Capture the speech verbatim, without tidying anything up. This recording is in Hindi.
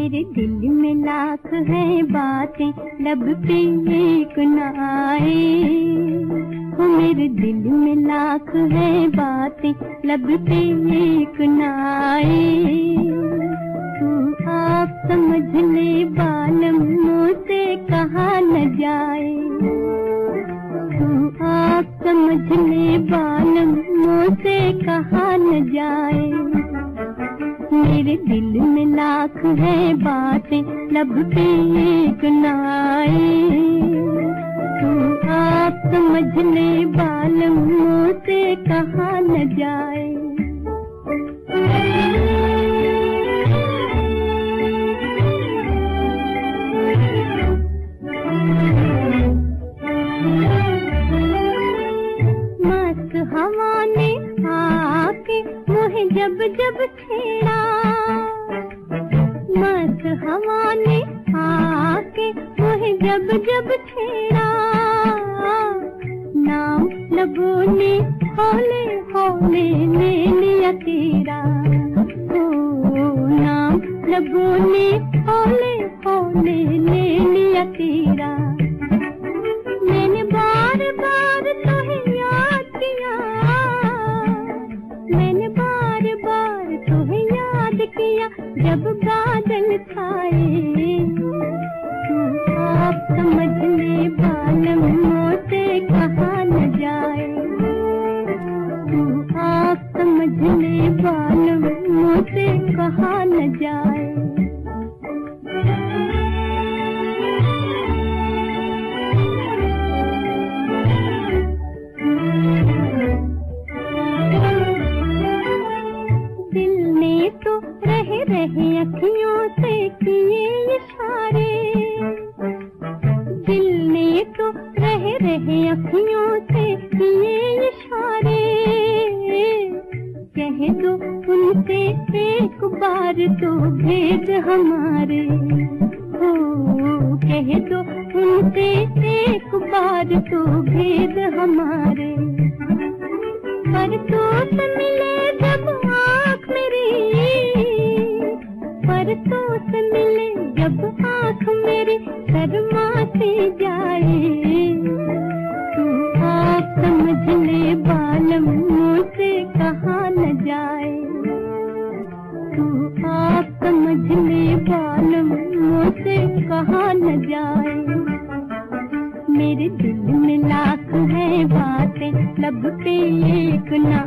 मेरे दिल में लाख है बातें, लब पे एक न आए। हो मेरे दिल में लाख है बातें, लब पे एक न आए। तू आप समझ ले बालम, मुझसे कहा न जाए। तू आप समझ ले बालम, मुझसे कहा न जाए। मेरे दिल में लाख है बातें, लब पे एक न आए। तू आप समझ ले बालम, मुझसे कहा न जाए। मस्त हवा ने आके मुझे जब जब छेड़ा, मस्त हवा ने आके मुझे जब जब छेड़ा। नाम लबों ने हौले हौले ले लिया तेरा। ओ नाम लबों ने हौले हौले ले लिया तेरा। मैंने बार बार तुम्हें याद किया, मैंने बार बार तुम्हें याद किया जब बादल छाए। तू आप समझ ले बालम, मुझसे कहा न जाए। तू आप समझ ले बालम, मुझसे कहा न जाए। रहे रहे अखियों से किए इशारे, दिल ने तो रहे रहे अखियों से किए इशारे। कह दो उनसे एक बार तो भेद हमारे। हो कह दो उनसे एक बार तो भेद हमारे। पर तो मिले जब आँख मेरी, पर तो मिले जब आँख मेरी शर्माती जाए। तू आप समझ ले बालम, मुझसे कहा न जाए। तू आप समझ ले बालम, मुझसे कहा न जाए। मेरे दिल में लाख है बातें, लब पे एक न